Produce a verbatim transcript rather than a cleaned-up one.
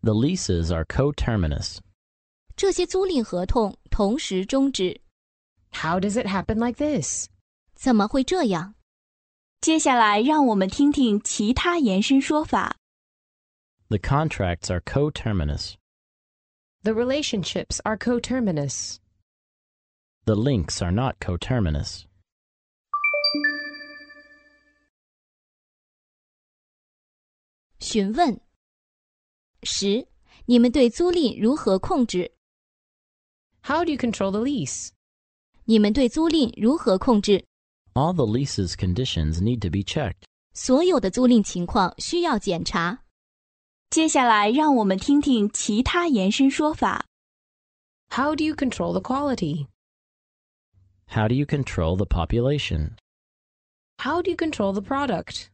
The leases are coterminous. 这些租赁合同同时终止。 How does it happen like this? 怎么会这样？ 接下来让我们听听其他延伸说法。 The contracts are coterminous. The relationships are coterminous. The links are not coterminous. 询问。十，你们对租赁如何控制？ How do you control the lease? 你们对租赁如何控制？ All the lease's conditions need to be checked. 所有的租赁情况需要检查。 接下来让我们听听其他延伸说法。 How do you control the quality? How do you control the population? How do you control the product?